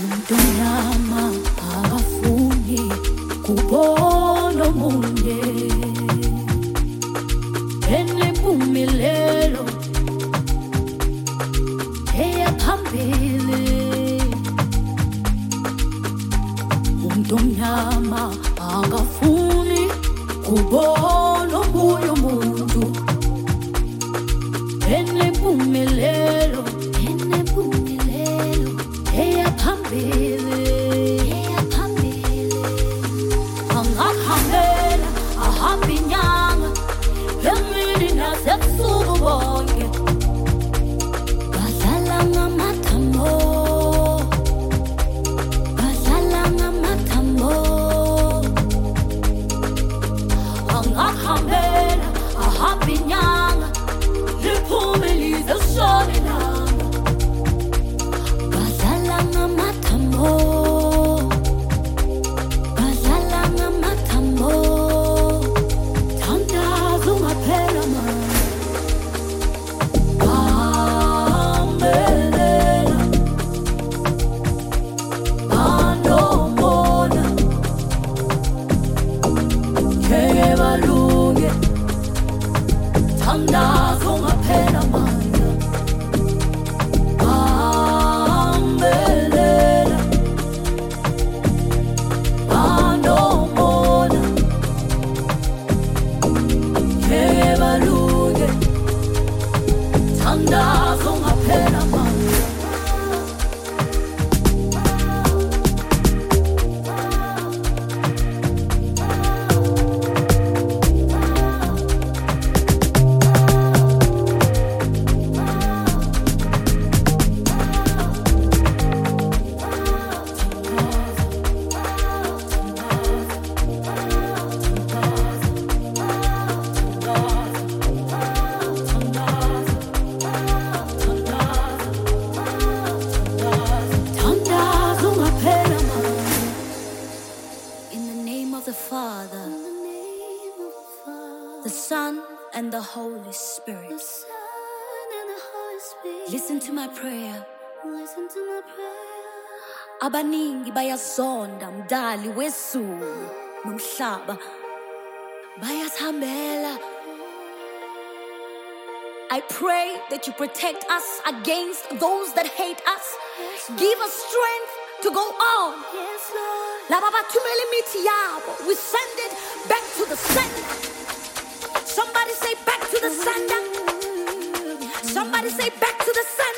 Umntonyama akafuni kubona omunye enempumelelo eya phambili. Umntonyama akafuni kubona omunye umuntu enempumelelo eya phambili. Angahambela ahambe inyanga emini nasebusuku bonke, badlala ngamathambo, badlala ngamathambo. Angahambela ahambe inyanga liphume lize lishone ilanga, badlala ngamathambo, badlala ngamathambo. Thandaza ungaphela mama, bambelela banomona ngeke balunge. Thandaza ungaphela mama, bambelela banomona ngeke balunge. Thandaza ungaphela mama. Thandaza ungaphela mama. In the name of the Father, the Son, and the Holy Spirit. Listen to my prayer. Abaningi bayazonda mdali wezulu nomhlaba, bayathambela. I pray that you protect us against those that hate us. Give us strength to go on. Laba bathumela imithi yabo, we send it back to the sender. Somebody say back to the sender. Somebody say back to the sender.